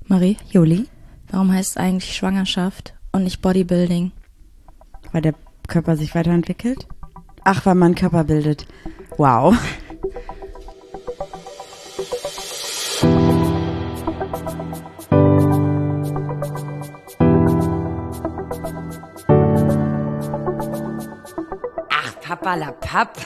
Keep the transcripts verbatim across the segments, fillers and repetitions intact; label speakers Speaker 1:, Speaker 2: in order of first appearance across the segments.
Speaker 1: Marie,
Speaker 2: Juli,
Speaker 1: warum heißt es eigentlich Schwangerschaft und nicht Bodybuilding?
Speaker 2: weil der Körper sich weiterentwickelt. Ach, weil man Körper bildet. Wow.
Speaker 3: Ach, Papalapap.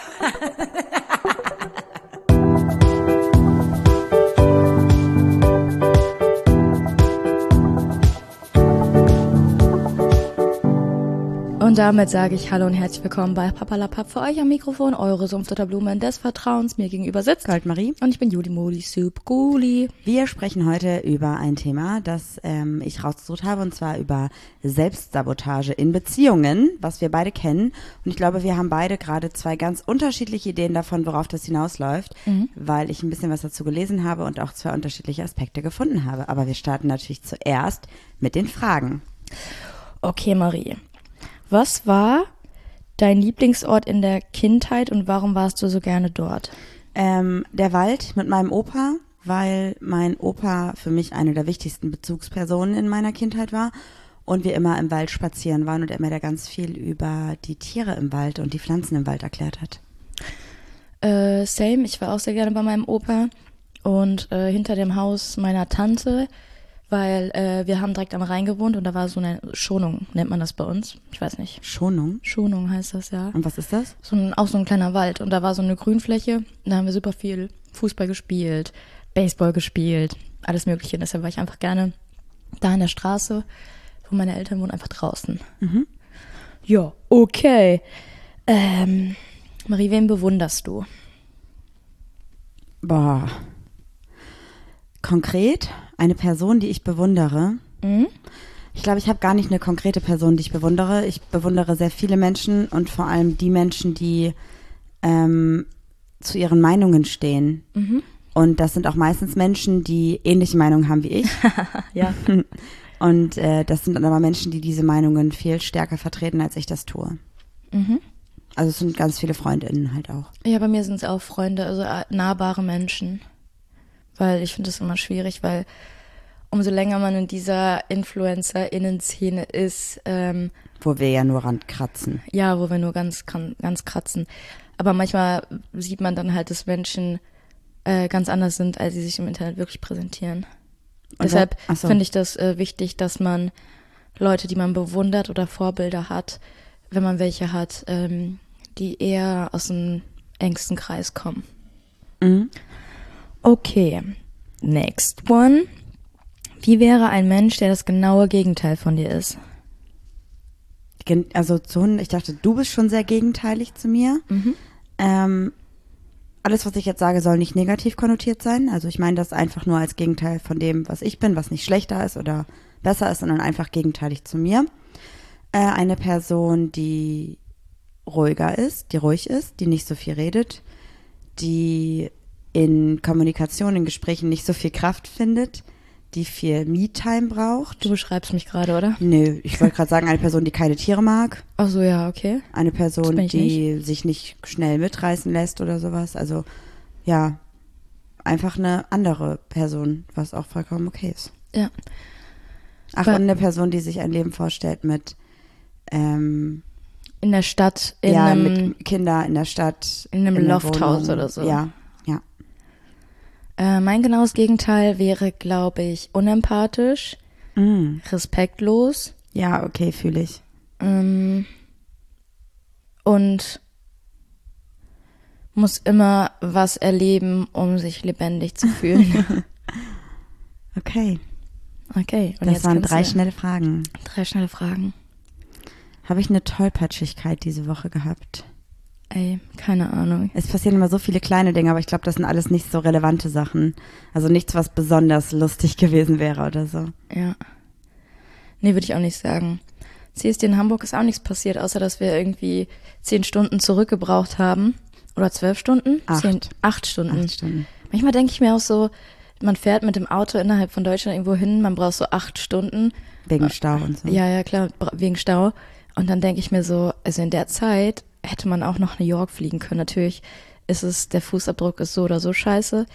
Speaker 1: Und damit sage ich Hallo und herzlich willkommen bei Papalapap. Für euch am Mikrofon eure Sumpfdotterblume des Vertrauens. Mir gegenüber sitzt
Speaker 2: Goldmarie.
Speaker 1: Und ich bin Juli Modi Soup Guli.
Speaker 2: Wir sprechen heute über ein Thema, das ähm, ich rausgesucht habe, und zwar über Selbstsabotage in Beziehungen, was wir beide kennen. Und ich glaube, wir haben beide gerade zwei ganz unterschiedliche Ideen davon, worauf das hinausläuft, mhm. weil ich ein bisschen was dazu gelesen habe und auch zwei unterschiedliche Aspekte gefunden habe. Aber wir starten natürlich zuerst mit den Fragen.
Speaker 1: Okay, Marie. Was war dein Lieblingsort in der Kindheit und warum warst du so gerne dort?
Speaker 2: Ähm, der Wald mit meinem Opa, weil mein Opa für mich eine der wichtigsten Bezugspersonen in meiner Kindheit war und wir immer im Wald spazieren waren und er mir da ganz viel über die Tiere im Wald und die Pflanzen im Wald erklärt hat.
Speaker 1: Äh, same, ich war auch sehr gerne bei meinem Opa und äh, hinter dem Haus meiner Tante, weil äh, wir haben direkt am Rhein gewohnt und da war so eine Schonung, nennt man das bei uns. Ich weiß nicht.
Speaker 2: Schonung?
Speaker 1: Schonung heißt das, ja.
Speaker 2: Und was ist das?
Speaker 1: So ein, auch so ein kleiner Wald und da war so eine Grünfläche. Da haben wir super viel Fußball gespielt, Baseball gespielt, alles Mögliche. Deshalb war ich einfach gerne da in der Straße, wo meine Eltern wohnen, einfach draußen.
Speaker 2: Mhm.
Speaker 1: Ja, okay. Ähm, Marie, wen bewunderst du?
Speaker 2: Boah. Konkret eine Person, die ich bewundere.
Speaker 1: Mhm.
Speaker 2: Ich glaube, ich habe gar nicht eine konkrete Person, die ich bewundere. Ich bewundere sehr viele Menschen und vor allem die Menschen, die ähm, zu ihren Meinungen stehen.
Speaker 1: Mhm.
Speaker 2: Und das sind auch meistens Menschen, die ähnliche Meinungen haben wie ich.
Speaker 1: Ja.
Speaker 2: Und äh, das sind dann aber Menschen, die diese Meinungen viel stärker vertreten, als ich das tue.
Speaker 1: Mhm.
Speaker 2: Also es sind ganz viele FreundInnen halt auch.
Speaker 1: Ja, bei mir sind es auch Freunde, also nahbare Menschen. Weil ich finde das immer schwierig, weil umso länger man in dieser InfluencerInnen-Szene ist, ähm,
Speaker 2: wo wir ja nur rankratzen.
Speaker 1: Ja, wo wir nur ganz, ganz kratzen. Aber manchmal sieht man dann halt, dass Menschen äh, ganz anders sind, als sie sich im Internet wirklich präsentieren. Und deshalb so. finde ich das äh, wichtig, dass man Leute, die man bewundert oder Vorbilder hat, wenn man welche hat, ähm, die eher aus dem engsten Kreis kommen.
Speaker 2: Mhm.
Speaker 1: Okay, next one. Wie wäre ein Mensch, der das genaue Gegenteil von dir ist?
Speaker 2: Also zu Hunden, ich dachte, du bist schon sehr gegenteilig zu mir.
Speaker 1: Mhm.
Speaker 2: Ähm, alles, was ich jetzt sage, soll nicht negativ konnotiert sein. Also ich meine das einfach nur als Gegenteil von dem, was ich bin, was nicht schlechter ist oder besser ist, sondern einfach gegenteilig zu mir. Äh, eine Person, die ruhiger ist, die ruhig ist, die nicht so viel redet, die in Kommunikation, in Gesprächen nicht so viel Kraft findet, die viel Me-Time braucht.
Speaker 1: Du beschreibst mich gerade, oder?
Speaker 2: Nö, ich wollte gerade sagen, eine Person, die keine Tiere mag.
Speaker 1: Ach so, ja, okay.
Speaker 2: Eine Person, die
Speaker 1: nicht.
Speaker 2: sich nicht schnell mitreißen lässt oder sowas. Also, ja, einfach eine andere Person, was auch vollkommen okay ist.
Speaker 1: Ja.
Speaker 2: Ach,
Speaker 1: Weil,
Speaker 2: und eine Person, die sich ein Leben vorstellt mit ähm,
Speaker 1: in der Stadt, in
Speaker 2: ja,
Speaker 1: einem
Speaker 2: mit Kindern in der Stadt.
Speaker 1: In einem
Speaker 2: in
Speaker 1: Lofthaus oder so.
Speaker 2: Ja, ja.
Speaker 1: Äh, mein genaues Gegenteil wäre, glaube ich, unempathisch,
Speaker 2: Mm.
Speaker 1: respektlos.
Speaker 2: Ja, okay, fühle ich.
Speaker 1: Ähm, und muss immer was erleben, um sich lebendig zu fühlen.
Speaker 2: Okay.
Speaker 1: Okay. Und
Speaker 2: das
Speaker 1: jetzt
Speaker 2: waren drei
Speaker 1: du,
Speaker 2: schnelle Fragen.
Speaker 1: Drei schnelle Fragen.
Speaker 2: Habe ich eine Tollpatschigkeit diese Woche gehabt?
Speaker 1: Ey, keine Ahnung.
Speaker 2: Es passieren immer so viele kleine Dinge, aber ich glaube, das sind alles nicht so relevante Sachen. Also nichts, was besonders lustig gewesen wäre oder so.
Speaker 1: Ja. Nee, würde ich auch nicht sagen. C S D in Hamburg ist auch nichts passiert, außer dass wir irgendwie zehn Stunden zurückgebraucht haben. Oder zwölf Stunden?
Speaker 2: Acht.
Speaker 1: Zehn, acht Stunden.
Speaker 2: Acht Stunden.
Speaker 1: Manchmal denke ich mir auch so, man fährt mit dem Auto innerhalb von Deutschland irgendwo hin, man braucht so acht Stunden.
Speaker 2: Wegen Stau und so.
Speaker 1: Ja, ja, klar, wegen Stau. Und dann denke ich mir so, also in der Zeit hätte man auch nach New York fliegen können. Natürlich ist es, der Fußabdruck ist so oder so scheiße,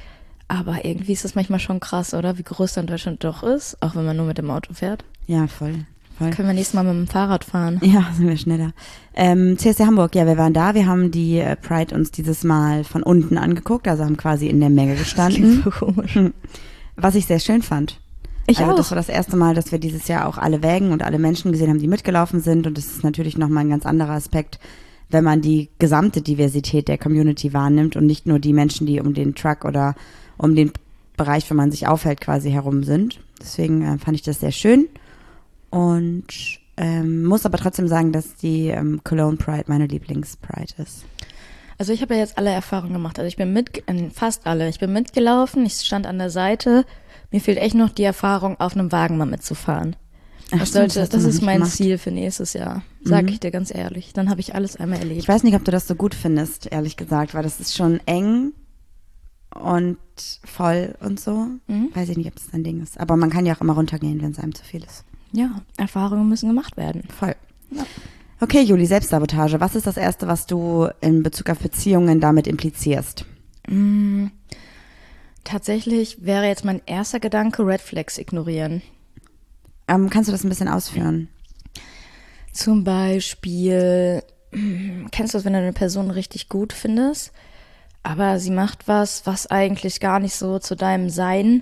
Speaker 1: Aber irgendwie ist das manchmal schon krass, oder? Wie groß dann Deutschland doch ist, auch wenn man nur mit dem Auto fährt.
Speaker 2: Ja, voll. voll.
Speaker 1: Können wir nächstes Mal mit dem Fahrrad fahren.
Speaker 2: Ja, sind wir schneller. Ähm, C S D Hamburg, ja, wir waren da. Wir haben die äh, Pride uns dieses Mal von unten angeguckt, also haben quasi in der Menge gestanden.
Speaker 1: So komisch.
Speaker 2: Was ich sehr schön fand.
Speaker 1: Ich
Speaker 2: also
Speaker 1: auch.
Speaker 2: Das war das erste Mal, dass wir dieses Jahr auch alle Wägen und alle Menschen gesehen haben, die mitgelaufen sind. Und das ist natürlich nochmal ein ganz anderer Aspekt, wenn man die gesamte Diversität der Community wahrnimmt und nicht nur die Menschen, die um den Truck oder um den Bereich, wo man sich aufhält, quasi herum sind. Deswegen äh, fand ich das sehr schön und ähm, muss aber trotzdem sagen, dass die ähm, Cologne Pride meine Lieblings-Pride ist.
Speaker 1: Also ich habe ja jetzt alle Erfahrungen gemacht. Also ich bin mit, äh, fast alle. Ich bin mitgelaufen, ich stand an der Seite. Mir fehlt echt noch die Erfahrung, auf einem Wagen mal mitzufahren.
Speaker 2: Ach,
Speaker 1: das
Speaker 2: stimmt,
Speaker 1: sollte,
Speaker 2: das,
Speaker 1: das ist mein
Speaker 2: gemacht.
Speaker 1: Ziel für nächstes Jahr, sag
Speaker 2: Mhm.
Speaker 1: ich dir ganz ehrlich. Dann habe ich alles einmal erlebt.
Speaker 2: Ich weiß nicht, ob du das so gut findest, ehrlich gesagt, weil das ist schon eng und voll und so.
Speaker 1: Mhm.
Speaker 2: Weiß ich nicht, ob das dein Ding ist. Aber man kann ja auch immer runtergehen, wenn es einem zu viel ist.
Speaker 1: Ja, Erfahrungen müssen gemacht werden.
Speaker 2: Voll.
Speaker 1: Ja.
Speaker 2: Okay, Juli, Selbstsabotage. Was ist das Erste, was du in Bezug auf Beziehungen damit implizierst?
Speaker 1: Mm, tatsächlich wäre jetzt mein erster Gedanke, Red Flags ignorieren.
Speaker 2: Ähm, kannst du das ein bisschen ausführen?
Speaker 1: Zum Beispiel, kennst du das, wenn du eine Person richtig gut findest, aber sie macht was, was eigentlich gar nicht so zu deinem Sein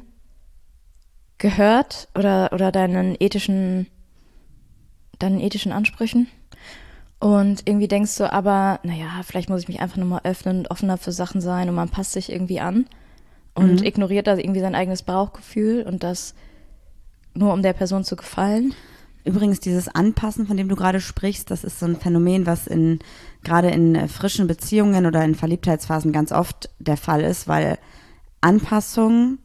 Speaker 1: gehört oder, oder deinen ethischen, deinen ethischen Ansprüchen? Und irgendwie denkst du aber, naja, vielleicht muss ich mich einfach nur mal öffnen und offener für Sachen sein und man passt sich irgendwie an und
Speaker 2: Mhm.
Speaker 1: ignoriert da irgendwie sein eigenes Bauchgefühl und das nur um der Person zu gefallen.
Speaker 2: Übrigens, dieses Anpassen, von dem du gerade sprichst, das ist so ein Phänomen, was in gerade in äh, frischen Beziehungen oder in Verliebtheitsphasen ganz oft der Fall ist, weil Anpassung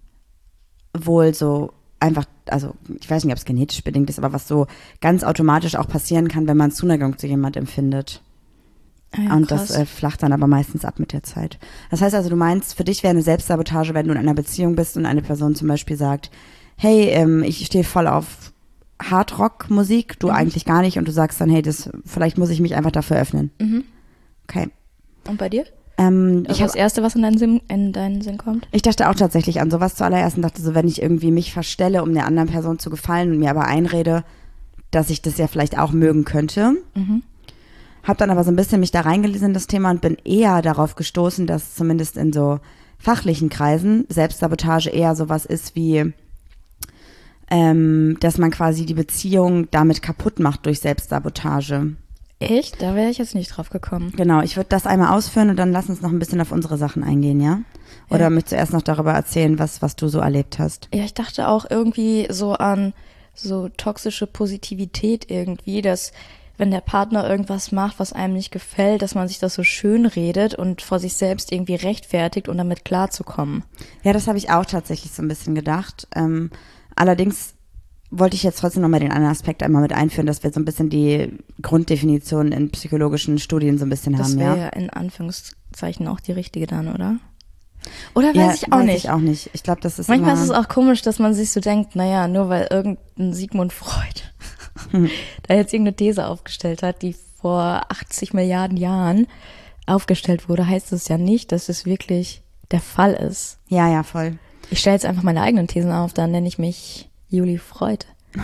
Speaker 2: wohl so einfach, also ich weiß nicht, ob es genetisch bedingt ist, aber was so ganz automatisch auch passieren kann, wenn man Zuneigung zu jemand empfindet.
Speaker 1: Ah ja,
Speaker 2: Und
Speaker 1: krass.
Speaker 2: das äh, flacht dann aber meistens ab mit der Zeit. Das heißt also, du meinst, für dich wäre eine Selbstsabotage, wenn du in einer Beziehung bist und eine Person zum Beispiel sagt, hey, ähm, ich stehe voll auf Hardrock-Musik, du
Speaker 1: Mhm.
Speaker 2: eigentlich gar nicht, und du sagst dann, hey, das vielleicht muss ich mich einfach dafür öffnen.
Speaker 1: Mhm.
Speaker 2: Okay.
Speaker 1: Und bei dir?
Speaker 2: Ähm,
Speaker 1: Also
Speaker 2: ich, hab,
Speaker 1: das Erste, was in deinen, Sinn, in deinen Sinn kommt?
Speaker 2: ich dachte auch tatsächlich an sowas zuallererst und dachte so, wenn ich irgendwie mich verstelle, um der anderen Person zu gefallen und mir aber einrede, dass ich das ja vielleicht auch mögen könnte.
Speaker 1: Mhm.
Speaker 2: Hab dann aber so ein bisschen mich da reingelesen in das Thema und bin eher darauf gestoßen, dass zumindest in so fachlichen Kreisen Selbstsabotage eher sowas ist wie, ähm, dass man quasi die Beziehung damit kaputt macht durch Selbstsabotage.
Speaker 1: Echt? Da wäre ich jetzt nicht drauf gekommen.
Speaker 2: Genau, ich würde das einmal ausführen und dann lass uns noch ein bisschen auf unsere Sachen eingehen, ja? Oder
Speaker 1: Ja.
Speaker 2: möchtest du erst noch darüber erzählen, was, was du so erlebt hast?
Speaker 1: Ja, ich dachte auch irgendwie so an so toxische Positivität irgendwie, dass wenn der Partner irgendwas macht, was einem nicht gefällt, dass man sich das so schön redet und vor sich selbst irgendwie rechtfertigt, um damit klarzukommen.
Speaker 2: Ja, das habe ich auch tatsächlich so ein bisschen gedacht. Ähm, allerdings wollte ich jetzt trotzdem nochmal den anderen Aspekt einmal mit einführen, dass wir so ein bisschen die Grunddefinition in psychologischen Studien so ein bisschen
Speaker 1: Das
Speaker 2: haben,
Speaker 1: wäre
Speaker 2: ja?
Speaker 1: ja in Anführungszeichen auch die richtige dann, oder? Oder weiß
Speaker 2: Ja,
Speaker 1: ich auch
Speaker 2: weiß
Speaker 1: nicht.
Speaker 2: ich auch nicht. Ich glaube, das ist
Speaker 1: Manchmal
Speaker 2: immer,
Speaker 1: ist es auch komisch, dass man sich so denkt, naja, nur weil irgendein Sigmund Freud da jetzt irgendeine These aufgestellt hat, die vor achtzig Milliarden Jahren aufgestellt wurde, heißt es ja nicht, dass es wirklich der Fall ist.
Speaker 2: Ja, ja, voll.
Speaker 1: Ich stelle jetzt einfach meine eigenen Thesen auf, dann nenne ich mich Juli Freud.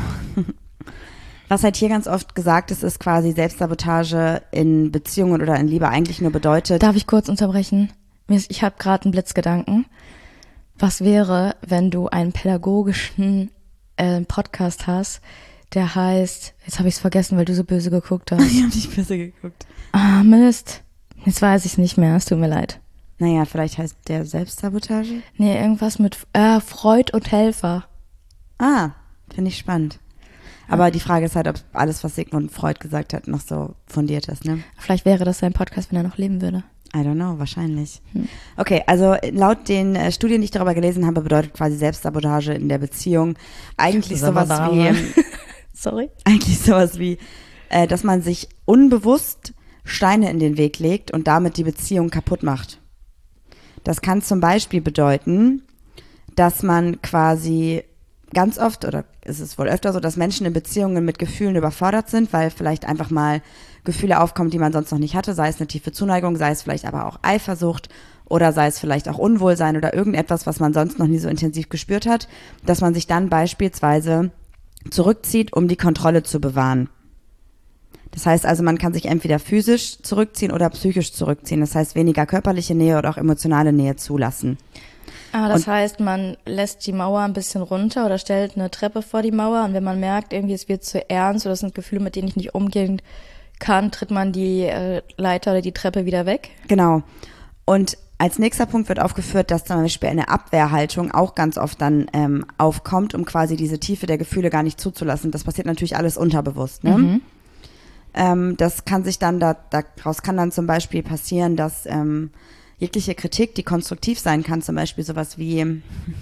Speaker 2: Was halt hier ganz oft gesagt ist, ist quasi Selbstsabotage in Beziehungen oder in Liebe eigentlich nur bedeutet.
Speaker 1: Darf ich kurz unterbrechen? Mir ist- Ich habe gerade einen Blitzgedanken. Was wäre, wenn du einen pädagogischen äh, Podcast hast, der heißt, jetzt habe ich es vergessen, weil du so böse geguckt hast.
Speaker 2: Ich habe nicht besser geguckt.
Speaker 1: Ah, Mist. Jetzt weiß ich es nicht mehr, es tut mir leid.
Speaker 2: Naja, vielleicht heißt der Selbstsabotage.
Speaker 1: Nee, irgendwas mit äh, Freud und Helfer.
Speaker 2: Ah, finde ich spannend. Aber die Frage ist halt, ob alles, was Sigmund Freud gesagt hat, noch so fundiert ist, ne?
Speaker 1: Vielleicht wäre das sein Podcast, wenn er noch leben würde.
Speaker 2: I don't know, wahrscheinlich.
Speaker 1: Hm.
Speaker 2: Okay, also laut den äh, Studien, die ich darüber gelesen habe, bedeutet quasi Selbstsabotage in der Beziehung eigentlich sowas wie,
Speaker 1: Sorry?
Speaker 2: eigentlich sowas wie, äh, dass man sich unbewusst Steine in den Weg legt und damit die Beziehung kaputt macht. Das kann zum Beispiel bedeuten, dass man quasi ganz oft, oder ist es wohl öfter so, dass Menschen in Beziehungen mit Gefühlen überfordert sind, weil vielleicht einfach mal Gefühle aufkommen, die man sonst noch nicht hatte, sei es eine tiefe Zuneigung, sei es vielleicht aber auch Eifersucht oder sei es vielleicht auch Unwohlsein oder irgendetwas, was man sonst noch nie so intensiv gespürt hat, dass man sich dann beispielsweise zurückzieht, um die Kontrolle zu bewahren. Das heißt also, man kann sich entweder physisch zurückziehen oder psychisch zurückziehen. Das heißt, weniger körperliche Nähe oder auch emotionale Nähe zulassen.
Speaker 1: Ah, das
Speaker 2: und,
Speaker 1: heißt, man lässt die Mauer ein bisschen runter oder stellt eine Treppe vor die Mauer und wenn man merkt, irgendwie es wird zu ernst oder es sind Gefühle, mit denen ich nicht umgehen kann, tritt man die äh, Leiter oder die Treppe wieder weg?
Speaker 2: Genau. Und als nächster Punkt wird aufgeführt, dass zum Beispiel eine Abwehrhaltung auch ganz oft dann ähm, aufkommt, um quasi diese Tiefe der Gefühle gar nicht zuzulassen. Das passiert natürlich alles unterbewusst, ne?
Speaker 1: Mhm.
Speaker 2: Ähm, das kann sich dann, da, daraus kann dann zum Beispiel passieren, dass ähm, jegliche Kritik, die konstruktiv sein kann, zum Beispiel sowas wie,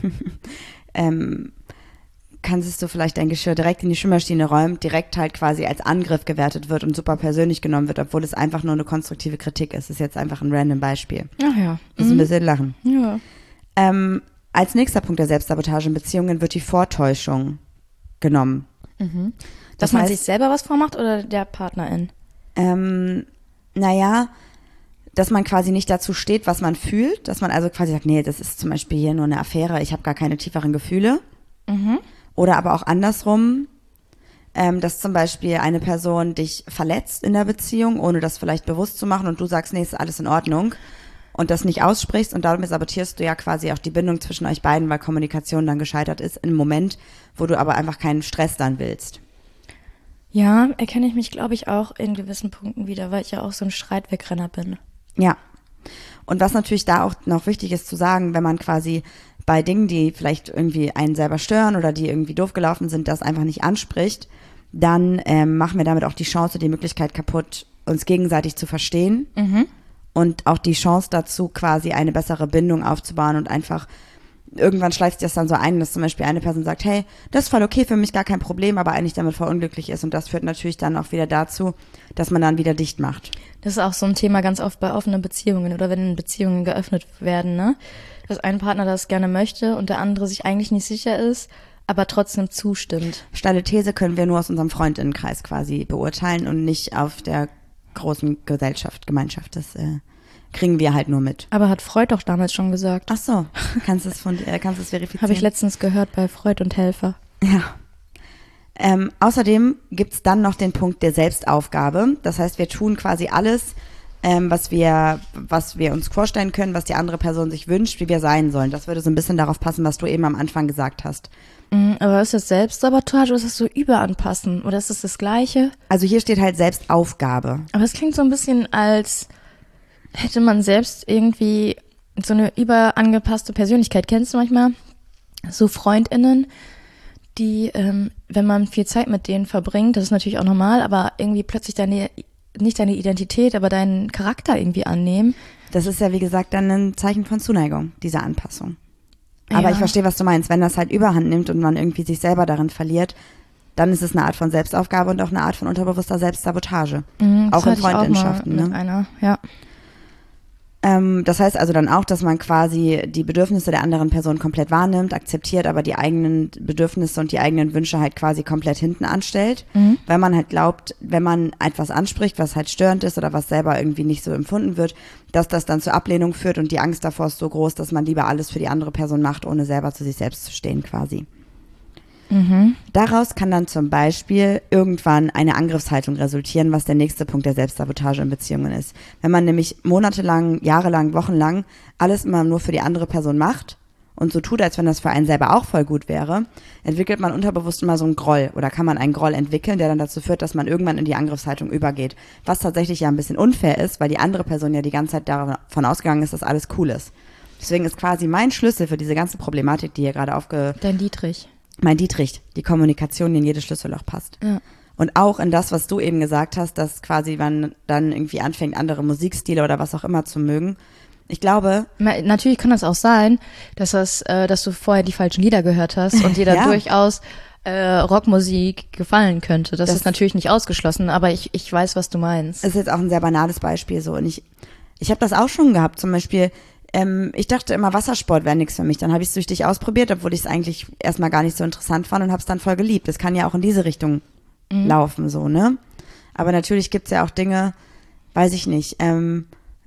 Speaker 2: ähm, kannst du vielleicht dein Geschirr direkt in die Spülmaschine räumen, direkt halt quasi als Angriff gewertet wird und super persönlich genommen wird, obwohl es einfach nur eine konstruktive Kritik ist. Das ist jetzt einfach ein random Beispiel.
Speaker 1: Ach ja.
Speaker 2: Das ist ein bisschen lachen.
Speaker 1: Ja.
Speaker 2: Ähm, als nächster Punkt der Selbstsabotage in Beziehungen wird die Vortäuschung genommen.
Speaker 1: Mhm. Dass
Speaker 2: Das
Speaker 1: man
Speaker 2: heißt,
Speaker 1: sich selber was vormacht oder der Partnerin?
Speaker 2: Ähm, naja, dass man quasi nicht dazu steht, was man fühlt, dass man also quasi sagt, nee, das ist zum Beispiel hier nur eine Affäre, ich habe gar keine tieferen Gefühle.
Speaker 1: Mhm.
Speaker 2: Oder aber auch andersrum, ähm, dass zum Beispiel eine Person dich verletzt in der Beziehung, ohne das vielleicht bewusst zu machen und du sagst, nee, ist alles in Ordnung und das nicht aussprichst und damit sabotierst du ja quasi auch die Bindung zwischen euch beiden, weil Kommunikation dann gescheitert ist, im Moment, wo du aber einfach keinen Stress dann willst.
Speaker 1: Ja, erkenne ich mich, glaube ich, auch in gewissen Punkten wieder, weil ich ja auch so ein Streitwegrenner bin.
Speaker 2: Ja. Und was natürlich da auch noch wichtig ist zu sagen, wenn man quasi bei Dingen, die vielleicht irgendwie einen selber stören oder die irgendwie doof gelaufen sind, das einfach nicht anspricht, dann ähm, machen wir damit auch die Chance, die Möglichkeit kaputt, uns gegenseitig zu verstehen
Speaker 1: Mhm.
Speaker 2: und auch die Chance dazu, quasi eine bessere Bindung aufzubauen und einfach irgendwann schleicht sich das dann so ein, dass zum Beispiel eine Person sagt, hey, das ist voll okay für mich, gar kein Problem, aber eigentlich damit voll unglücklich ist und das führt natürlich dann auch wieder dazu, dass man dann wieder dicht macht.
Speaker 1: Das ist auch so ein Thema ganz oft bei offenen Beziehungen oder wenn Beziehungen geöffnet werden, ne? Dass ein Partner das gerne möchte und der andere sich eigentlich nicht sicher ist, aber trotzdem zustimmt.
Speaker 2: Steile These können wir nur aus unserem Freundinnenkreis quasi beurteilen und nicht auf der großen Gesellschaft, Gemeinschaft. Das äh, kriegen wir halt nur mit.
Speaker 1: Aber hat Freud doch damals schon gesagt.
Speaker 2: Ach so, kannst du es von äh, kannst du es verifizieren?
Speaker 1: Habe ich letztens gehört bei Freud und Helfer.
Speaker 2: Ja. Ähm, außerdem gibt's dann noch den Punkt der Selbstaufgabe. Das heißt, wir tun quasi alles, ähm, was wir, was wir uns vorstellen können, was die andere Person sich wünscht, wie wir sein sollen. Das würde so ein bisschen darauf passen, was du eben am Anfang gesagt hast.
Speaker 1: Mhm, aber ist das Selbstsabotage oder ist das so Überanpassen? Oder ist das das Gleiche?
Speaker 2: Also hier steht halt Selbstaufgabe.
Speaker 1: Aber es klingt so ein bisschen, als hätte man selbst irgendwie so eine überangepasste Persönlichkeit. Kennst du manchmal so FreundInnen, die, ähm, wenn man viel Zeit mit denen verbringt, das ist natürlich auch normal, aber irgendwie plötzlich deine, nicht deine Identität, aber deinen Charakter irgendwie annehmen.
Speaker 2: Das ist ja, wie gesagt, dann ein Zeichen von Zuneigung, diese Anpassung. Aber
Speaker 1: Ja.
Speaker 2: ich verstehe, was du meinst. Wenn das halt Überhand nimmt und man irgendwie sich selber darin verliert, dann ist es eine Art von Selbstaufgabe und auch eine Art von unterbewusster Selbstsabotage.
Speaker 1: Mhm, das
Speaker 2: auch in
Speaker 1: hatte ich
Speaker 2: Freundschaften.
Speaker 1: Auch mal
Speaker 2: Ne?
Speaker 1: mit einer, ja.
Speaker 2: Ähm, das heißt also dann auch, dass man quasi die Bedürfnisse der anderen Person komplett wahrnimmt, akzeptiert, aber die eigenen Bedürfnisse und die eigenen Wünsche halt quasi komplett hinten anstellt,
Speaker 1: Mhm.
Speaker 2: weil man halt glaubt, wenn man etwas anspricht, was halt störend ist oder was selber irgendwie nicht so empfunden wird, dass das dann zur Ablehnung führt und die Angst davor ist so groß, dass man lieber alles für die andere Person macht, ohne selber zu sich selbst zu stehen quasi.
Speaker 1: Mhm.
Speaker 2: Daraus kann dann zum Beispiel irgendwann eine Angriffshaltung resultieren, was der nächste Punkt der Selbstsabotage in Beziehungen ist. Wenn man nämlich monatelang, jahrelang, wochenlang alles immer nur für die andere Person macht und so tut, als wenn das für einen selber auch voll gut wäre, entwickelt man unterbewusst immer so einen Groll oder kann man einen Groll entwickeln, der dann dazu führt, dass man irgendwann in die Angriffshaltung übergeht. Was tatsächlich ja ein bisschen unfair ist, weil die andere Person ja die ganze Zeit davon ausgegangen ist, dass alles cool ist. Deswegen ist quasi mein Schlüssel für diese ganze Problematik, die hier gerade aufge...
Speaker 1: Dein Dietrich.
Speaker 2: Mein Dietrich, die Kommunikation, die in jedes Schlüsselloch passt.
Speaker 1: Ja.
Speaker 2: Und auch in das, was du eben gesagt hast, dass quasi man dann irgendwie anfängt, andere Musikstile oder was auch immer zu mögen. Ich glaube...
Speaker 1: Na, natürlich kann das auch sein, dass, das, äh, dass du vorher die falschen Lieder gehört hast und dir da
Speaker 2: Ja.
Speaker 1: durchaus äh, Rockmusik gefallen könnte. Das,
Speaker 2: Das-
Speaker 1: ist natürlich nicht ausgeschlossen, aber ich, ich weiß, was du meinst.
Speaker 2: ist jetzt auch ein sehr banales Beispiel so. Und ich, ich habe das auch schon gehabt. Zum Beispiel, ähm, ich dachte immer, Wassersport wäre nichts für mich. Dann habe ich es süchtig ausprobiert, obwohl ich es eigentlich erstmal gar nicht so interessant fand und habe es dann voll geliebt. Das kann ja auch in diese Richtung laufen, so, ne? Aber natürlich gibt's ja auch Dinge, weiß ich nicht, ähm,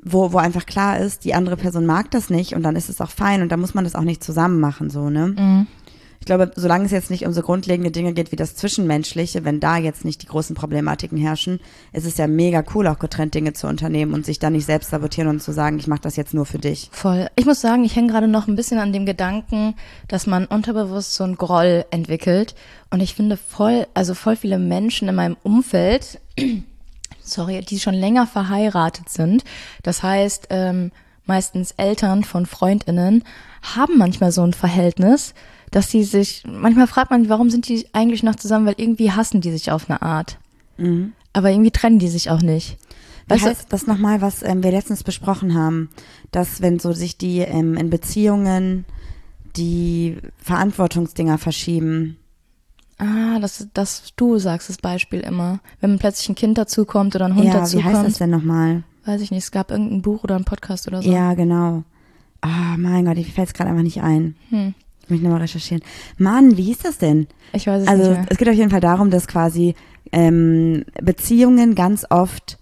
Speaker 2: wo, wo einfach klar ist, die andere Person mag das nicht und dann ist es auch fein und dann muss man das auch nicht zusammen machen, so, ne? Mhm. Ich glaube, solange es jetzt nicht um so grundlegende Dinge geht wie das Zwischenmenschliche, wenn da jetzt nicht die großen Problematiken herrschen, ist es ja mega cool, auch getrennt Dinge zu unternehmen und sich dann nicht selbst sabotieren und zu sagen, ich mache das jetzt nur für dich.
Speaker 1: Voll. Ich muss sagen, ich hänge gerade noch ein bisschen an dem Gedanken, dass man unterbewusst so einen Groll entwickelt. Und ich finde voll, also voll viele Menschen in meinem Umfeld, sorry, die schon länger verheiratet sind, das heißt ähm, meistens Eltern von FreundInnen, haben manchmal so ein Verhältnis, dass sie sich, manchmal fragt man, warum sind die eigentlich noch zusammen, weil irgendwie hassen die sich auf eine Art. Mhm. Aber irgendwie trennen die sich auch nicht.
Speaker 2: Was heißt das nochmal, was ähm, wir letztens besprochen haben, dass wenn so sich die ähm, in Beziehungen die Verantwortungsdinger verschieben.
Speaker 1: Ah, das, das du sagst das Beispiel immer. Wenn plötzlich ein Kind dazukommt oder ein Hund
Speaker 2: ja,
Speaker 1: dazukommt.
Speaker 2: Wie heißt das denn nochmal?
Speaker 1: Weiß ich nicht, es gab irgendein Buch oder einen Podcast oder so.
Speaker 2: Ja, genau. Ah, mein Gott, ich fällt es gerade einfach nicht ein. Hm. Ich muss nochmal recherchieren. Mann, wie hieß das denn?
Speaker 1: Ich weiß es
Speaker 2: also,
Speaker 1: nicht mehr.
Speaker 2: Also es geht auf jeden Fall darum, dass quasi ähm, Beziehungen ganz oft,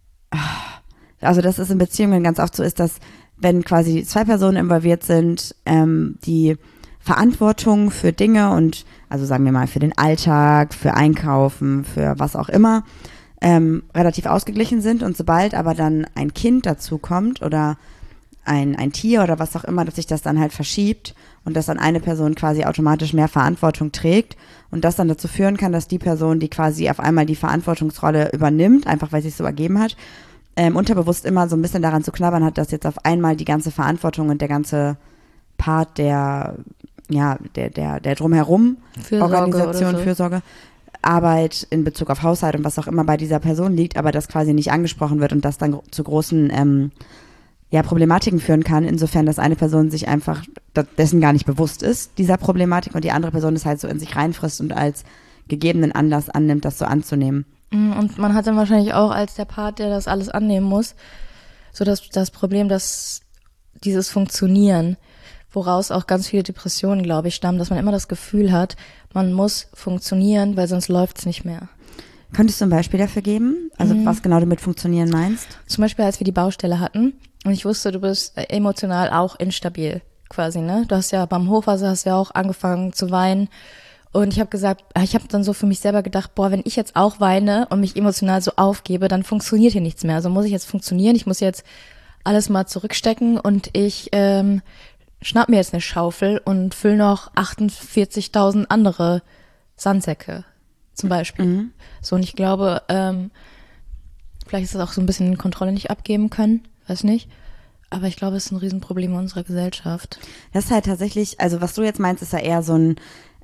Speaker 2: also dass es in Beziehungen ganz oft so ist, dass wenn quasi zwei Personen involviert sind, ähm, die Verantwortung für Dinge und, also sagen wir mal für den Alltag, für Einkaufen, für was auch immer, ähm, relativ ausgeglichen sind und sobald aber dann ein Kind dazu kommt oder ein, ein Tier oder was auch immer, dass sich das dann halt verschiebt und dass dann eine Person quasi automatisch mehr Verantwortung trägt und das dann dazu führen kann, dass die Person, die quasi auf einmal die Verantwortungsrolle übernimmt, einfach weil sie es so ergeben hat, ähm, unterbewusst immer so ein bisschen daran zu knabbern hat, dass jetzt auf einmal die ganze Verantwortung und der ganze Part der, ja, der, der, der drumherum
Speaker 1: Fürsorge
Speaker 2: Organisation,
Speaker 1: oder so.
Speaker 2: Fürsorge, Arbeit in Bezug auf Haushalt und was auch immer bei dieser Person liegt, aber das quasi nicht angesprochen wird und das dann zu großen ähm, ja, Problematiken führen kann, insofern, dass eine Person sich einfach dessen gar nicht bewusst ist, dieser Problematik, und die andere Person es halt so in sich reinfrisst und als gegebenen Anlass annimmt, das so anzunehmen.
Speaker 1: Und man hat dann wahrscheinlich auch als der Part, der das alles annehmen muss, so das, das Problem, dass dieses Funktionieren, woraus auch ganz viele Depressionen, glaube ich, stammen, dass man immer das Gefühl hat, man muss funktionieren, weil sonst läuft's nicht mehr.
Speaker 2: Könntest du ein Beispiel dafür geben? Also mhm. was genau du mit funktionieren meinst?
Speaker 1: Zum Beispiel, als wir die Baustelle hatten und ich wusste, du bist emotional auch instabil quasi, ne? Du hast ja beim Hochwasser hast ja auch angefangen zu weinen und ich habe gesagt, ich habe dann so für mich selber gedacht, boah, wenn ich jetzt auch weine und mich emotional so aufgebe, dann funktioniert hier nichts mehr. Also muss ich jetzt funktionieren, ich muss jetzt alles mal zurückstecken und ich ähm, schnapp mir jetzt eine Schaufel und füll noch achtundvierzigtausend andere Sandsäcke zum Beispiel. Mhm. So, und ich glaube, ähm, vielleicht ist das auch so ein bisschen Kontrolle nicht abgeben können, weiß nicht. Aber ich glaube, es ist ein Riesenproblem in unserer Gesellschaft.
Speaker 2: Das ist halt tatsächlich, also was du jetzt meinst, ist ja eher so ein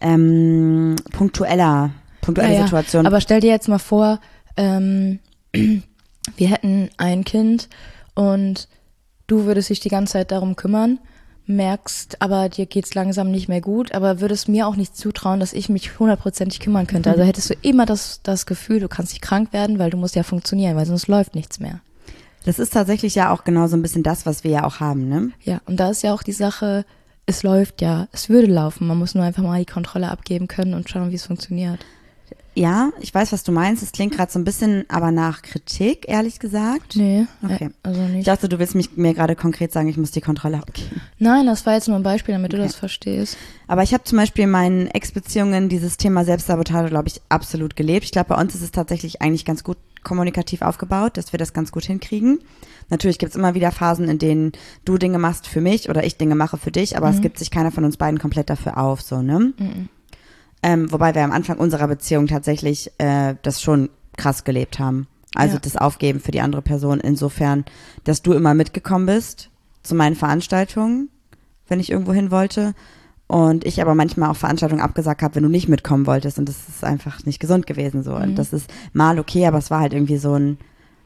Speaker 2: ähm, punktueller, punktuelle
Speaker 1: ja,
Speaker 2: Situation.
Speaker 1: Aber stell dir jetzt mal vor, ähm, wir hätten ein Kind und du würdest dich die ganze Zeit darum kümmern, merkst, aber dir geht's langsam nicht mehr gut, aber würdest mir auch nicht zutrauen, dass ich mich hundertprozentig kümmern könnte. Also hättest du immer das, das Gefühl, du kannst nicht krank werden, weil du musst ja funktionieren, weil sonst läuft nichts mehr.
Speaker 2: Das ist tatsächlich ja auch genau so ein bisschen das, was wir ja auch haben, ne?
Speaker 1: Ja, und da ist ja auch die Sache, es läuft ja, es würde laufen, man muss nur einfach mal die Kontrolle abgeben können und schauen, wie es funktioniert.
Speaker 2: Ja, ich weiß, was du meinst. Es klingt gerade so ein bisschen aber nach Kritik, ehrlich gesagt.
Speaker 1: Nee,
Speaker 2: okay.
Speaker 1: Also nicht.
Speaker 2: Ich dachte, du willst mich, mir gerade konkret sagen, ich muss die Kontrolle abgeben.
Speaker 1: Nein, das war jetzt nur ein Beispiel, damit okay. du das verstehst.
Speaker 2: Aber ich habe zum Beispiel in meinen Ex-Beziehungen dieses Thema Selbstsabotage, glaube ich, absolut gelebt. Ich glaube, bei uns ist es tatsächlich eigentlich ganz gut kommunikativ aufgebaut, dass wir das ganz gut hinkriegen. Natürlich gibt es immer wieder Phasen, in denen du Dinge machst für mich oder ich Dinge mache für dich, aber mhm. es gibt sich keiner von uns beiden komplett dafür auf, so, ne? Mhm. Ähm, wobei wir am Anfang unserer Beziehung tatsächlich äh, das schon krass gelebt haben. Also ja. das Aufgeben für die andere Person insofern, dass du immer mitgekommen bist zu meinen Veranstaltungen, wenn ich irgendwo hin wollte. Und ich aber manchmal auch Veranstaltungen abgesagt habe, wenn du nicht mitkommen wolltest. Und das ist einfach nicht gesund gewesen so. Mhm. Und das ist mal okay, aber es war halt irgendwie so ein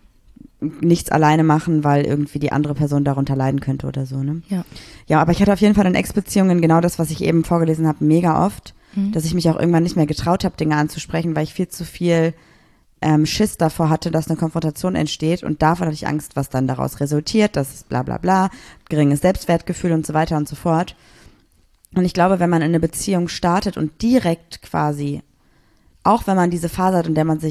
Speaker 2: nichts alleine machen, weil irgendwie die andere Person darunter leiden könnte oder so, ne?
Speaker 1: Ja.
Speaker 2: Ja, aber ich hatte auf jeden Fall in Ex-Beziehungen genau das, was ich eben vorgelesen habe, mega oft. Dass ich mich auch irgendwann nicht mehr getraut habe, Dinge anzusprechen, weil ich viel zu viel ähm, Schiss davor hatte, dass eine Konfrontation entsteht und davon hatte ich Angst, was dann daraus resultiert, das ist bla bla bla, geringes Selbstwertgefühl und so weiter und so fort. Und ich glaube, wenn man in eine Beziehung startet und direkt quasi, auch wenn man diese Phase hat, in der man sich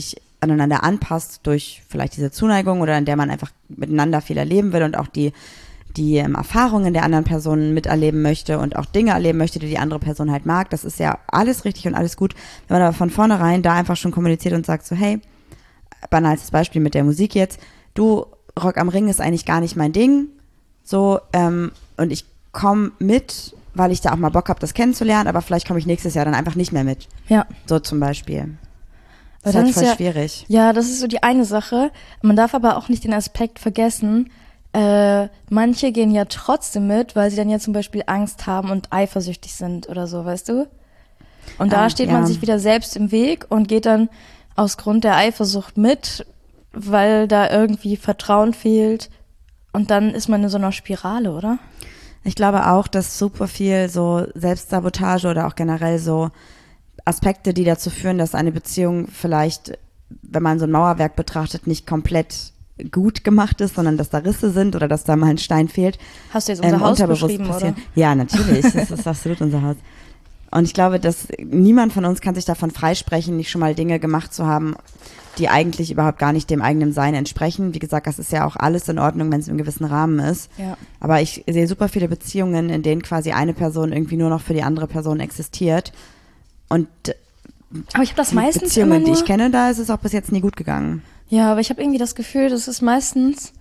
Speaker 2: aneinander anpasst durch vielleicht diese Zuneigung oder in der man einfach miteinander viel erleben will und auch die, die ähm, Erfahrungen der anderen Person miterleben möchte und auch Dinge erleben möchte, die die andere Person halt mag. Das ist ja alles richtig und alles gut. Wenn man aber von vornherein da einfach schon kommuniziert und sagt so, hey, banales Beispiel mit der Musik jetzt, du, Rock am Ring ist eigentlich gar nicht mein Ding, so, ähm, und ich komme mit, weil ich da auch mal Bock habe, das kennenzulernen, aber vielleicht komme ich nächstes Jahr dann einfach nicht mehr mit.
Speaker 1: Ja.
Speaker 2: So zum Beispiel. Das
Speaker 1: Weil
Speaker 2: ist halt voll
Speaker 1: ja,
Speaker 2: schwierig.
Speaker 1: Ja, das ist so die eine Sache. Man darf aber auch nicht den Aspekt vergessen, äh, manche gehen ja trotzdem mit, weil sie dann ja zum Beispiel Angst haben und eifersüchtig sind oder so, weißt du? Und da ah, steht ja. man sich wieder selbst im Weg und geht dann aus Grund der Eifersucht mit, weil da irgendwie Vertrauen fehlt. Und dann ist man in so einer Spirale, oder?
Speaker 2: Ich glaube auch, dass super viel so Selbstsabotage oder auch generell so Aspekte, die dazu führen, dass eine Beziehung vielleicht, wenn man so ein Mauerwerk betrachtet, nicht komplett gut gemacht ist, sondern dass da Risse sind oder dass da mal ein Stein fehlt.
Speaker 1: Hast du jetzt unser ähm, Haus beschrieben, oder?
Speaker 2: Ja, natürlich. Das ist absolut unser Haus. Und ich glaube, dass niemand von uns kann sich davon freisprechen, nicht schon mal Dinge gemacht zu haben, die eigentlich überhaupt gar nicht dem eigenen Sein entsprechen. Wie gesagt, das ist ja auch alles in Ordnung, wenn es im gewissen Rahmen ist.
Speaker 1: Ja.
Speaker 2: Aber ich sehe super viele Beziehungen, in denen quasi eine Person irgendwie nur noch für die andere Person existiert. Und
Speaker 1: aber ich habe das meistens
Speaker 2: Beziehungen,
Speaker 1: immer nur,
Speaker 2: die ich kenne, da ist es auch bis jetzt nie gut gegangen.
Speaker 1: Ja, aber ich habe irgendwie das Gefühl, das ist meistens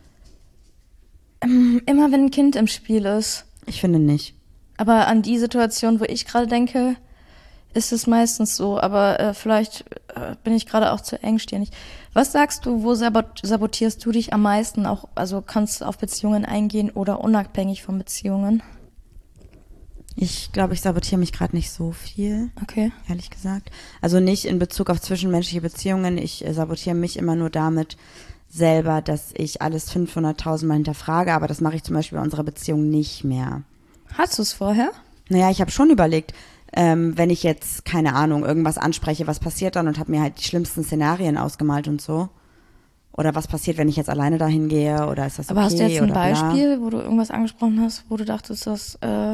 Speaker 1: ähm, immer, wenn ein Kind im Spiel ist.
Speaker 2: Ich finde nicht.
Speaker 1: Aber an die Situation, wo ich gerade denke, ist es meistens so. Aber äh, vielleicht äh, bin ich gerade auch zu engstirnig. Was sagst du, wo sabot- sabotierst du dich am meisten? Auch, also kannst du auf Beziehungen eingehen oder unabhängig von Beziehungen?
Speaker 2: Ich glaube, ich sabotiere mich gerade nicht so viel,
Speaker 1: okay,
Speaker 2: ehrlich gesagt. Also nicht in Bezug auf zwischenmenschliche Beziehungen. Ich äh, sabotiere mich immer nur damit selber, dass ich alles fünfhunderttausend Mal hinterfrage. Aber das mache ich zum Beispiel bei unserer Beziehung nicht mehr.
Speaker 1: Hast du es vorher?
Speaker 2: Naja, ich habe schon überlegt, ähm, wenn ich jetzt, keine Ahnung, irgendwas anspreche, was passiert dann und habe mir halt die schlimmsten Szenarien ausgemalt und so. Oder was passiert, wenn ich jetzt alleine dahin gehe oder ist das okay?
Speaker 1: Aber hast du jetzt ein Beispiel,
Speaker 2: bla?
Speaker 1: wo du irgendwas angesprochen hast, wo du dachtest, das äh,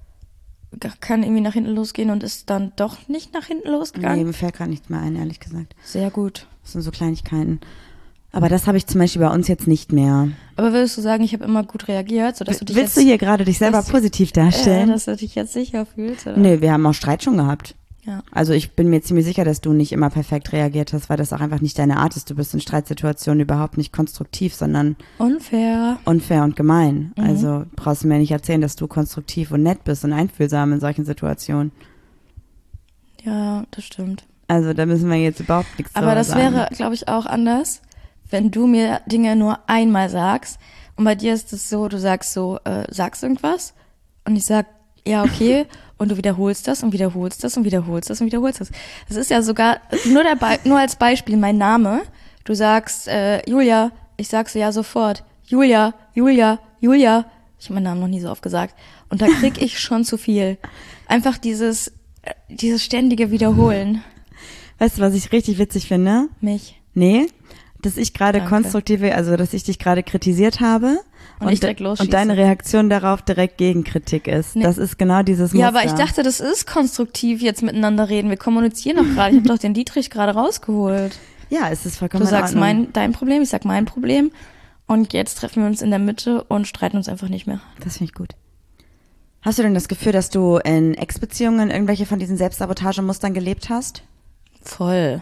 Speaker 1: kann irgendwie nach hinten losgehen und ist dann doch nicht nach hinten losgegangen?
Speaker 2: Nee, mir fällt gerade nichts mehr ein, ehrlich gesagt.
Speaker 1: Sehr gut.
Speaker 2: Das sind so Kleinigkeiten. Aber das habe ich zum Beispiel bei uns jetzt nicht mehr.
Speaker 1: Aber würdest du sagen, ich habe immer gut reagiert, sodass du dich
Speaker 2: Willst
Speaker 1: jetzt,
Speaker 2: du hier gerade dich selber positiv darstellen?
Speaker 1: Ja, dass du dich jetzt sicher fühlst, oder?
Speaker 2: Nee, wir haben auch Streit schon gehabt.
Speaker 1: Ja.
Speaker 2: Also ich bin mir ziemlich sicher, dass du nicht immer perfekt reagiert hast, weil das auch einfach nicht deine Art ist. Du bist in Streitsituationen überhaupt nicht konstruktiv, sondern
Speaker 1: unfair.
Speaker 2: Unfair und gemein.
Speaker 1: Mhm.
Speaker 2: Also brauchst du mir nicht erzählen, dass du konstruktiv und nett bist und einfühlsam in solchen Situationen.
Speaker 1: Ja, das stimmt.
Speaker 2: Also da müssen wir jetzt überhaupt nichts
Speaker 1: Aber das
Speaker 2: sagen.
Speaker 1: wäre, glaube ich, auch anders, wenn du mir Dinge nur einmal sagst und bei dir ist es so, du sagst so, äh, sagst irgendwas und ich sag, ja, okay, und du wiederholst das und wiederholst das und wiederholst das und wiederholst das. Das ist ja sogar, nur, der Be- nur als Beispiel, mein Name, du sagst, äh, Julia, ich sag so, ja, sofort, Julia, Julia, Julia, ich habe meinen Namen noch nie so oft gesagt und da krieg ich schon zu viel. Einfach dieses, äh, dieses ständige Wiederholen.
Speaker 2: Weißt du, was ich richtig witzig finde?
Speaker 1: Mich.
Speaker 2: Nee, dass ich gerade
Speaker 1: Danke.
Speaker 2: konstruktive, also dass ich dich gerade kritisiert habe
Speaker 1: und,
Speaker 2: und,
Speaker 1: ich direkt losschieße.
Speaker 2: und deine Reaktion darauf direkt Gegenkritik ist. Nee. Das ist genau dieses Muster.
Speaker 1: Ja, aber ich dachte, das ist konstruktiv, jetzt miteinander reden. Wir kommunizieren doch gerade. Ich habe doch den Dietrich gerade rausgeholt.
Speaker 2: Ja, es ist vollkommen
Speaker 1: Du sagst
Speaker 2: in Ordnung.
Speaker 1: mein, dein Problem, ich sag mein Problem und jetzt treffen wir uns in der Mitte und streiten uns einfach nicht mehr.
Speaker 2: Das finde ich gut. Hast du denn das Gefühl, dass du in Ex-Beziehungen irgendwelche von diesen Selbstsabotagemustern gelebt hast?
Speaker 1: Voll.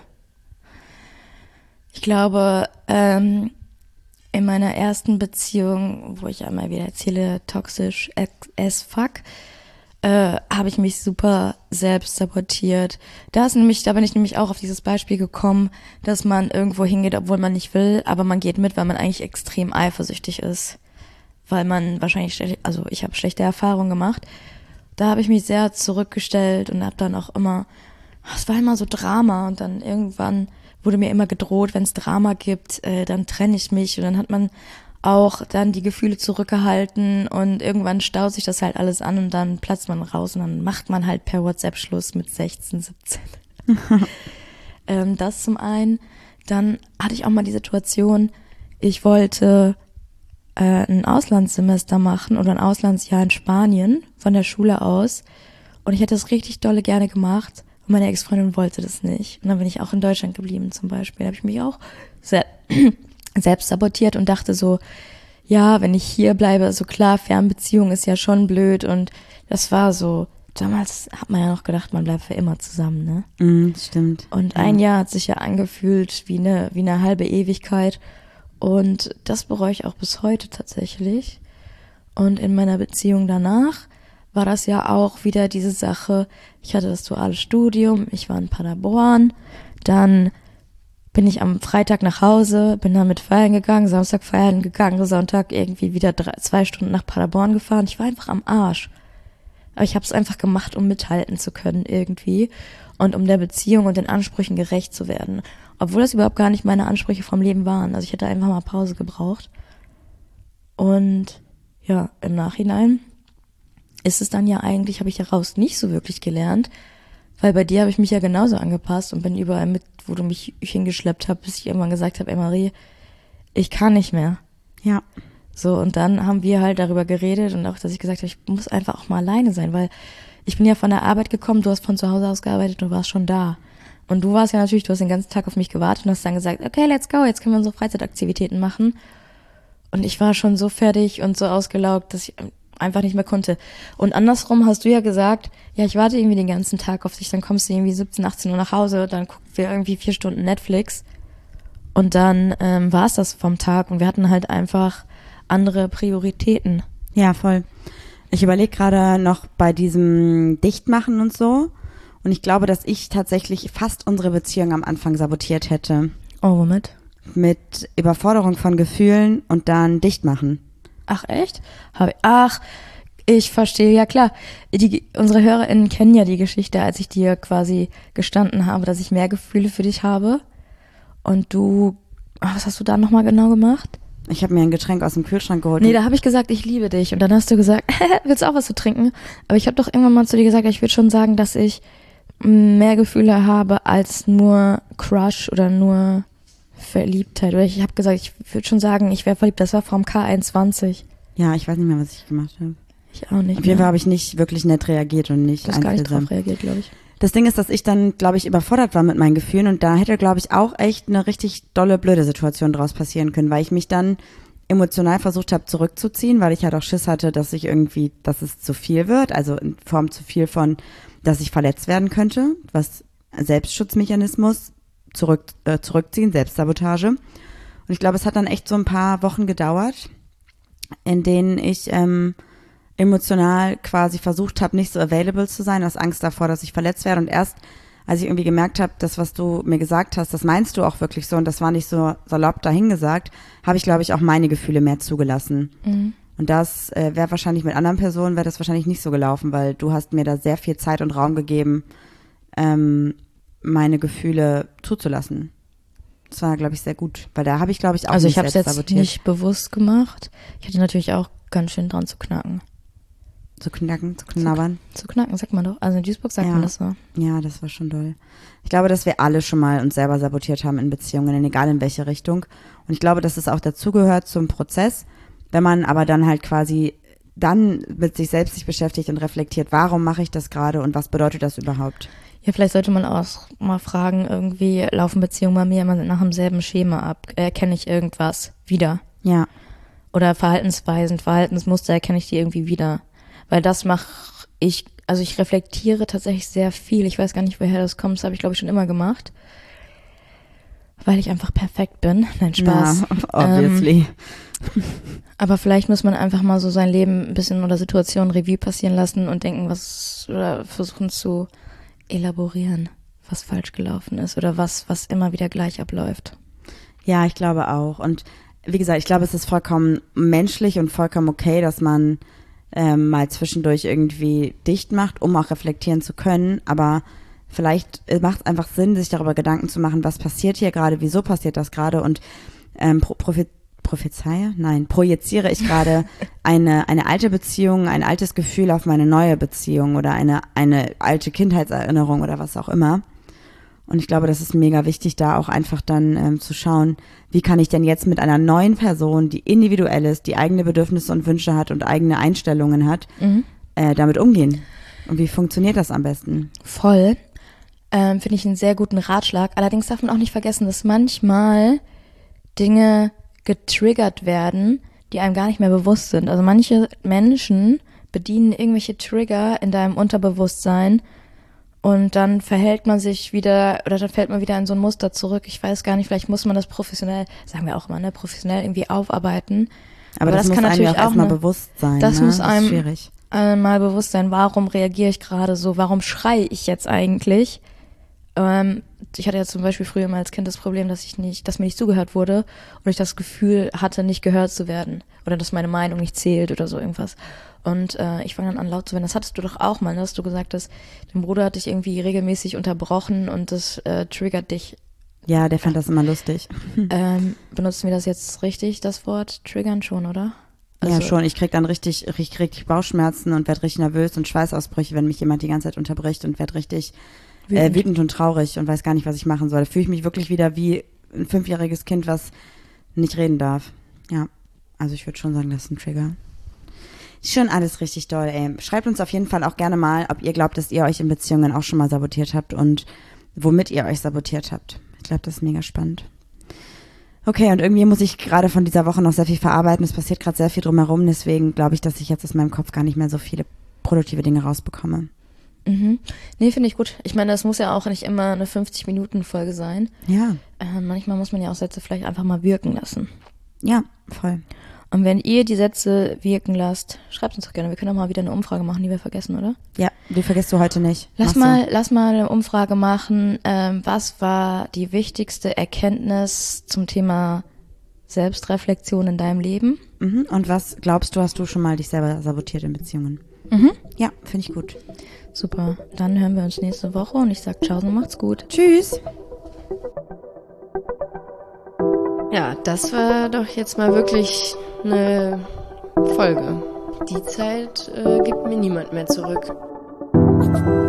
Speaker 1: Ich glaube, ähm, in meiner ersten Beziehung, wo ich einmal wieder erzähle, toxisch as fuck, äh, habe ich mich super selbst sabotiert. Da ist nämlich, da bin ich nämlich auch auf dieses Beispiel gekommen, dass man irgendwo hingeht, obwohl man nicht will, aber man geht mit, weil man eigentlich extrem eifersüchtig ist. Weil man wahrscheinlich, also ich habe schlechte Erfahrungen gemacht. Da habe ich mich sehr zurückgestellt und habe dann auch immer, es war immer so Drama und dann irgendwann wurde mir immer gedroht, wenn es Drama gibt, äh, dann trenne ich mich und dann hat man auch dann die Gefühle zurückgehalten und irgendwann staut sich das halt alles an und dann platzt man raus und dann macht man halt per WhatsApp Schluss mit sechzehn, siebzehn. ähm, das zum einen. Dann hatte ich auch mal die Situation, ich wollte äh, ein Auslandssemester machen oder ein Auslandsjahr in Spanien von der Schule aus und ich hätte es richtig dolle gerne gemacht. Und meine Ex-Freundin wollte das nicht. Und dann bin ich auch in Deutschland geblieben zum Beispiel. Da habe ich mich auch sehr, selbst sabotiert und dachte so, ja, wenn ich hier bleibe, so klar, Fernbeziehung ist ja schon blöd. Und das war so, damals hat man ja noch gedacht, man bleibt für immer zusammen, ne?
Speaker 2: Mm, stimmt.
Speaker 1: Und ein ja. Jahr hat sich ja angefühlt wie eine, wie eine halbe Ewigkeit. Und das bereue ich auch bis heute tatsächlich. Und in meiner Beziehung danach war das ja auch wieder diese Sache, ich hatte das duale Studium, ich war in Paderborn, dann bin ich am Freitag nach Hause, bin dann mit feiern gegangen, Samstag feiern gegangen, Sonntag irgendwie wieder drei, zwei Stunden nach Paderborn gefahren. Ich war einfach am Arsch. Aber ich habe es einfach gemacht, um mithalten zu können irgendwie und um der Beziehung und den Ansprüchen gerecht zu werden. Obwohl das überhaupt gar nicht meine Ansprüche vom Leben waren. Also ich hätte einfach mal Pause gebraucht. Und ja, im Nachhinein ist es dann ja eigentlich, habe ich daraus nicht so wirklich gelernt, weil bei dir habe ich mich ja genauso angepasst und bin überall mit, wo du mich hingeschleppt hast, bis ich irgendwann gesagt habe, ey Marie, ich kann nicht mehr.
Speaker 2: Ja.
Speaker 1: So, und dann haben wir halt darüber geredet und auch, dass ich gesagt habe, ich muss einfach auch mal alleine sein, weil ich bin ja von der Arbeit gekommen, du hast von zu Hause aus gearbeitet, du warst schon da. Und du warst ja natürlich, du hast den ganzen Tag auf mich gewartet und hast dann gesagt, okay, let's go, jetzt können wir unsere Freizeitaktivitäten machen. Und ich war schon so fertig und so ausgelaugt, dass ich einfach nicht mehr konnte. Und andersrum hast du ja gesagt, ja, ich warte irgendwie den ganzen Tag auf dich, dann kommst du irgendwie siebzehn, achtzehn Uhr nach Hause, dann gucken wir irgendwie vier Stunden Netflix und dann ähm, war es das vom Tag und wir hatten halt einfach andere Prioritäten.
Speaker 2: Ja, voll. Ich überlege gerade noch bei diesem Dichtmachen und so und ich glaube, dass ich tatsächlich fast unsere Beziehung am Anfang sabotiert hätte.
Speaker 1: Oh, womit?
Speaker 2: Mit Überforderung von Gefühlen und dann Dichtmachen.
Speaker 1: Ach, echt? Hab ich, ach, ich verstehe, ja klar. Die, unsere HörerInnen kennen ja die Geschichte, als ich dir quasi gestanden habe, dass ich mehr Gefühle für dich habe. Und du, ach, was hast du da nochmal genau gemacht?
Speaker 2: Ich habe mir ein Getränk aus dem Kühlschrank geholt.
Speaker 1: Nee, da habe ich gesagt, ich liebe dich. Und dann hast du gesagt, willst du auch was zu trinken? Aber ich habe doch irgendwann mal zu dir gesagt, ich würde schon sagen, dass ich mehr Gefühle habe als nur Crush oder nur Verliebtheit. Oder ich habe gesagt, ich würde schon sagen, ich wäre verliebt. Das war vom K einundzwanzig.
Speaker 2: Ja, ich weiß nicht mehr, was ich gemacht habe.
Speaker 1: Ich auch nicht
Speaker 2: Auf jeden Fall habe ich nicht wirklich nett reagiert und nicht
Speaker 1: Du hast gar nicht drauf reagiert, glaube ich.
Speaker 2: Das Ding ist, dass ich dann, glaube ich, überfordert war mit meinen Gefühlen und da hätte, glaube ich, auch echt eine richtig dolle, blöde Situation draus passieren können, weil ich mich dann emotional versucht habe zurückzuziehen, weil ich halt auch Schiss hatte, dass ich irgendwie, dass es zu viel wird, also in Form zu viel von, dass ich verletzt werden könnte, was Selbstschutzmechanismus, zurück, äh, zurückziehen, Selbstsabotage. Und ich glaube, es hat dann echt so ein paar Wochen gedauert, in denen ich ähm, emotional quasi versucht habe, nicht so available zu sein, aus Angst davor, dass ich verletzt werde. Und erst, als ich irgendwie gemerkt habe, das, was du mir gesagt hast, das meinst du auch wirklich so und das war nicht so salopp dahingesagt, habe ich, glaube ich, auch meine Gefühle mehr zugelassen. Mhm. Und das äh, wäre wahrscheinlich mit anderen Personen, wäre das wahrscheinlich nicht so gelaufen, weil du hast mir da sehr viel Zeit und Raum gegeben, ähm, meine Gefühle zuzulassen. Das war, glaube ich, sehr gut, weil da habe ich, glaube ich, auch
Speaker 1: also
Speaker 2: nicht
Speaker 1: ich habe es jetzt
Speaker 2: sabotiert.
Speaker 1: nicht bewusst gemacht. Ich hatte natürlich auch ganz schön dran zu knacken.
Speaker 2: Zu knacken, zu knabbern.
Speaker 1: Zu, zu knacken, sagt man doch. Also in Duisburg sagt
Speaker 2: ja.
Speaker 1: man das so.
Speaker 2: Ja, das war schon doll. Ich glaube, dass wir alle schon mal uns selber sabotiert haben in Beziehungen, egal in welche Richtung. Und ich glaube, dass es auch dazugehört zum Prozess, wenn man aber dann halt quasi dann mit sich selbst sich beschäftigt und reflektiert, warum mache ich das gerade und was bedeutet das überhaupt?
Speaker 1: Ja, vielleicht sollte man auch mal fragen, irgendwie laufen Beziehungen bei mir immer nach demselben Schema ab. Erkenne ich irgendwas wieder?
Speaker 2: Ja.
Speaker 1: Oder Verhaltensweisen, Verhaltensmuster, erkenne ich die irgendwie wieder? Weil das mache ich, also ich reflektiere tatsächlich sehr viel. Ich weiß gar nicht, woher das kommt. Das habe ich, glaube ich, schon immer gemacht. Weil ich einfach perfekt bin. Nein, Spaß.
Speaker 2: Ja, obviously.
Speaker 1: Ähm, aber vielleicht muss man einfach mal so sein Leben ein bisschen oder Situationen Revue passieren lassen und denken, was, oder versuchen zu elaborieren, was falsch gelaufen ist oder was, was immer wieder gleich abläuft.
Speaker 2: Ja, ich glaube auch. Und wie gesagt, ich glaube, es ist vollkommen menschlich und vollkommen okay, dass man ähm, mal zwischendurch irgendwie dicht macht, um auch reflektieren zu können. Aber vielleicht macht es einfach Sinn, sich darüber Gedanken zu machen, was passiert hier gerade, wieso passiert das gerade und ähm, prophe- prophezeie? Nein, projiziere ich gerade eine eine alte Beziehung, ein altes Gefühl auf meine neue Beziehung oder eine eine alte Kindheitserinnerung oder was auch immer. Und ich glaube, das ist mega wichtig, da auch einfach dann ähm, zu schauen, wie kann ich denn jetzt mit einer neuen Person, die individuell ist, die eigene Bedürfnisse und Wünsche hat und eigene Einstellungen hat, mhm. äh, damit umgehen. Und wie funktioniert das am besten?
Speaker 1: Voll. ähm, finde ich einen sehr guten Ratschlag. Allerdings darf man auch nicht vergessen, dass manchmal Dinge getriggert werden, die einem gar nicht mehr bewusst sind. Also manche Menschen bedienen irgendwelche Trigger in deinem Unterbewusstsein und dann verhält man sich wieder, oder dann fällt man wieder in so ein Muster zurück. Ich weiß gar nicht, vielleicht muss man das professionell, sagen wir auch immer, ne, professionell irgendwie aufarbeiten.
Speaker 2: Aber, Aber das, das kann muss natürlich einem ja auch erstmal bewusst sein.
Speaker 1: Das
Speaker 2: ne?
Speaker 1: muss einem
Speaker 2: das ist schwierig.
Speaker 1: mal bewusst sein. Warum reagiere ich gerade so? Warum schreie ich jetzt eigentlich? Ähm, ich hatte ja zum Beispiel früher mal als Kind das Problem, dass ich nicht, dass mir nicht zugehört wurde und ich das Gefühl hatte, nicht gehört zu werden oder dass meine Meinung nicht zählt oder so irgendwas. Und äh, ich fange dann an laut zu werden. Das hattest du doch auch mal, ne? Dass du gesagt hast, dein Bruder hat dich irgendwie regelmäßig unterbrochen und das äh, triggert dich.
Speaker 2: Ja, der fand das immer lustig.
Speaker 1: Ähm, benutzen wir das jetzt richtig, das Wort triggern schon, oder?
Speaker 2: Also, ja, schon. Ich krieg dann richtig, richtig, richtig Bauchschmerzen und werde richtig nervös und Schweißausbrüche, wenn mich jemand die ganze Zeit unterbricht und werde richtig wütend. Äh, wütend und traurig und weiß gar nicht, was ich machen soll. Da fühle ich mich wirklich wieder wie ein fünfjähriges Kind, was nicht reden darf. Ja, also ich würde schon sagen, das ist ein Trigger. Schon alles richtig doll, ey. Schreibt uns auf jeden Fall auch gerne mal, ob ihr glaubt, dass ihr euch in Beziehungen auch schon mal sabotiert habt und womit ihr euch sabotiert habt. Ich glaube, das ist mega spannend. Okay, und irgendwie muss ich gerade von dieser Woche noch sehr viel verarbeiten. Es passiert gerade sehr viel drumherum, deswegen glaube ich, dass ich jetzt aus meinem Kopf gar nicht mehr so viele produktive Dinge rausbekomme.
Speaker 1: Mhm. Nee, finde ich gut. Ich meine, das muss ja auch nicht immer eine fünfzig-Minuten-Folge sein.
Speaker 2: Ja.
Speaker 1: Äh, manchmal muss man ja auch Sätze vielleicht einfach mal wirken lassen.
Speaker 2: Ja, voll.
Speaker 1: Und wenn ihr die Sätze wirken lasst, schreibt uns doch gerne. Wir können auch mal wieder eine Umfrage machen, die wir vergessen, oder?
Speaker 2: Ja, die vergisst du heute nicht.
Speaker 1: Lass mal, lass mal eine Umfrage machen. Ähm, was war die wichtigste Erkenntnis zum Thema Selbstreflexion in deinem Leben?
Speaker 2: Mhm. Und was glaubst du, hast du schon mal dich selber sabotiert in Beziehungen?
Speaker 1: Mhm.
Speaker 2: Ja, finde ich gut.
Speaker 1: Super. Dann hören wir uns nächste Woche und ich sag ciao und macht's gut.
Speaker 2: Tschüss.
Speaker 4: Ja, das war doch jetzt mal wirklich eine Folge. Die Zeit äh, gibt mir niemand mehr zurück.